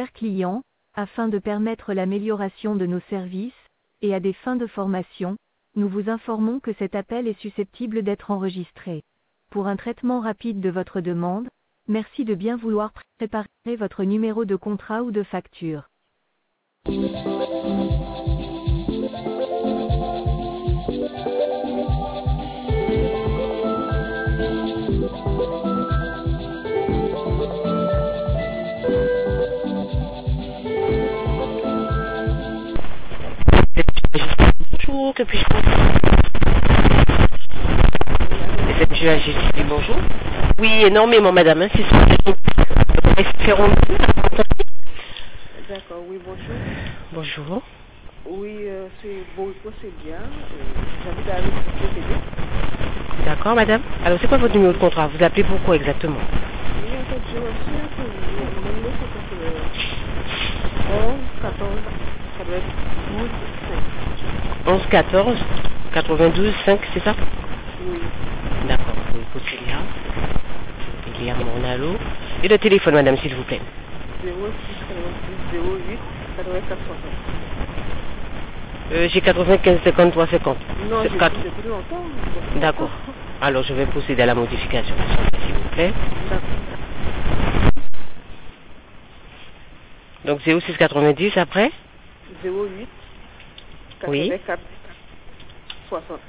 chers clients, afin de permettre l'amélioration de nos services, et à des fins de formation, nous vous informons que cet appel est susceptible d'être enregistré. Pour un traitement rapide de votre demande, merci de bien vouloir préparer votre numéro de contrat ou de facture. Bonjour, que puis-je faire? Je agis, bonjour. Oui, énormément, madame. Hein, c'est ça. D'accord, oui, bonjour. Bonjour. Oui, c'est Bourico, c'est bien. J'habite à l'Université. D'accord, madame. Alors, c'est quoi votre numéro de contrat? Vous appelez pourquoi exactement? Oui, en fait, j'ai reçu un courrier. Mon numéro, c'est 11 14 ça doit être 12 5. 11 14 92 5, c'est ça? Oui. D'accord, oui, Célia. Célia Mornalo. Et le téléphone, madame, s'il vous plaît. 06 86 08 84 60. J'ai 95 53 50. Non, j'ai Quatre- depuis longtemps. D'accord. Alors, je vais procéder à la modification, s'il vous plaît. D'accord. Donc, 06 90 après? 08 Oui. 84 60.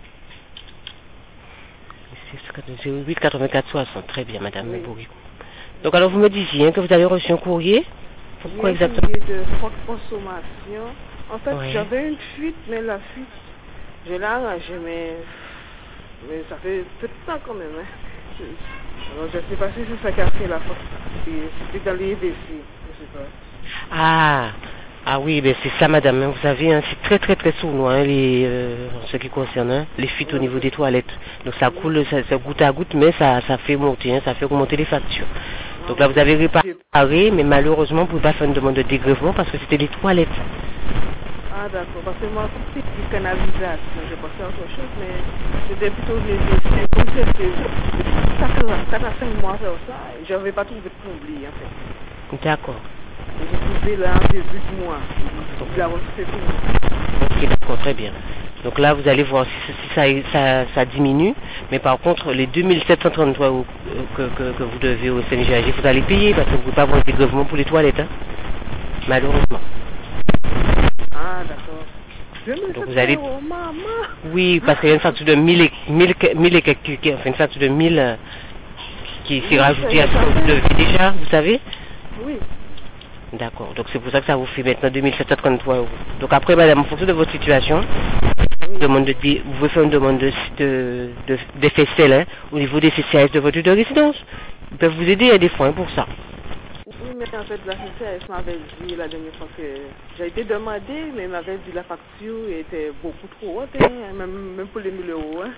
08 84 60. Très bien, madame Oui. Bourico. Donc, alors, vous me disiez que vous avez reçu un courrier. Pourquoi J'ai un exactement? courrier de forte consommation. En fait, Oui. j'avais une fuite, mais la fuite, je l'ai arrangée, mais ça fait peu de temps quand même. Hein. Alors, je ne sais pas si c'est ça qui a fait la faute. C'était dans les EDC, je sais pas. Ah oui, ben c'est ça, madame. Vous savez, hein, c'est très très très sournois, hein, en ce qui concerne les fuites au niveau des toilettes. Donc ça coule, ça goutte à goutte, mais ça fait monter, hein, ça fait augmenter les factures. Donc là, vous avez réparé, mais malheureusement, vous ne pouvez pas faire une demande de dégrèvement parce que c'était les toilettes. Ah d'accord, parce que moi, c'est du canalisation, j'ai pensé à autre chose, mais c'était plutôt les EDC. Comme c'était 4 à 5 mois faire ça, et je n'avais pas trouvé de combler en fait. D'accord. J'ai trouvé là en début de mois. Il a reçu tout. Ok, d'accord, très bien. Donc là, vous allez voir si ça diminue, mais par contre, les 2733 que vous devez au CNGAG, vous allez payer parce que vous ne pouvez pas avoir des dégrèvements pour les toilettes, hein, malheureusement. Ah d'accord. Donc vous allez... Maman. Oui, parce qu'il y a une facture de 1000 et quelques, enfin une facture de 1000 qui s'est rajoutée à ce que vous devez déjà, vous savez? Oui. D'accord, donc c'est pour ça que ça vous fait maintenant 2733 euros. Donc après, madame, en fonction de votre situation, vous pouvez faire une demande d'effet CEL, hein, au niveau des CCAS de votre lieu de résidence. Ils peuvent vous aider à des fois, hein, pour ça. Oui, mais en fait, la CCAS m'avait dit la dernière fois que j'ai été demandé, mais m'avait dit la facture était beaucoup trop haute, hein, même pour les 1000 euros. Hein.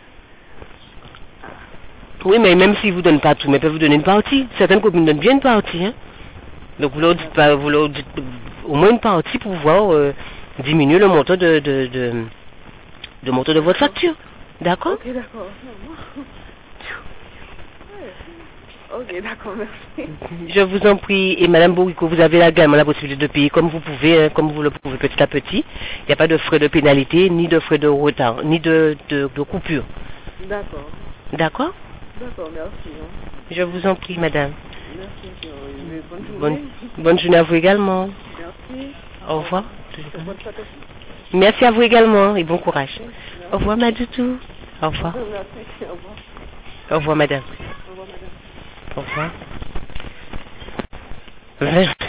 Oui, mais même s'ils ne vous donnent pas tout, mais ils peuvent vous donner une partie. Certaines communes donnent bien une partie, hein. Donc vous leur dites au moins une partie pour pouvoir diminuer le montant de votre facture. D'accord? Ok, d'accord. Ok, d'accord, merci. Je vous en prie. Et madame Bourico, vous avez également la possibilité de payer comme vous pouvez, hein, comme vous le pouvez petit à petit. Il n'y a pas de frais de pénalité, ni de frais de retard, ni de coupure. D'accord. D'accord? D'accord, merci. Hein. Je vous en prie, madame. Merci. Bonne journée. Bonne journée à vous également. Merci. Au revoir. Bonne fête aussi. Merci à vous également et bon courage. Merci. Au revoir, Madoutou. Au revoir. Merci. Au revoir. Au revoir, madame. Au revoir, madame. Au revoir.